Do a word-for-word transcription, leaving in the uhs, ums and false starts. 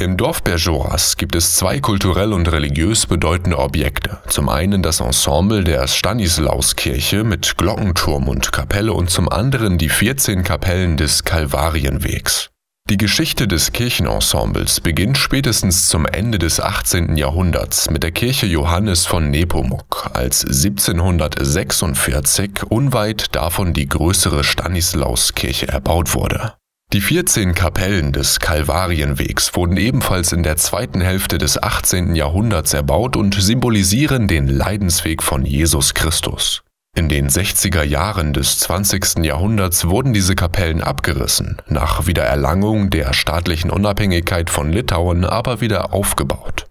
Im Dorf Bergioras gibt es zwei kulturell und religiös bedeutende Objekte. Zum einen das Ensemble der Stanislauskirche mit Glockenturm und Kapelle und zum anderen die vierzehn Kapellen des Kalvarienwegs. Die Geschichte des Kirchenensembles beginnt spätestens zum Ende des achtzehnten Jahrhunderts mit der Kirche Johannes von Nepomuk, als siebzehnhundertsechsundvierzig unweit davon die größere Stanislauskirche erbaut wurde. Die vierzehn Kapellen des Kalvarienwegs wurden ebenfalls in der zweiten Hälfte des achtzehnten Jahrhunderts erbaut und symbolisieren den Leidensweg von Jesus Christus. In den sechziger Jahren des zwanzigsten Jahrhunderts wurden diese Kapellen abgerissen, nach Wiedererlangung der staatlichen Unabhängigkeit von Litauen aber wieder aufgebaut.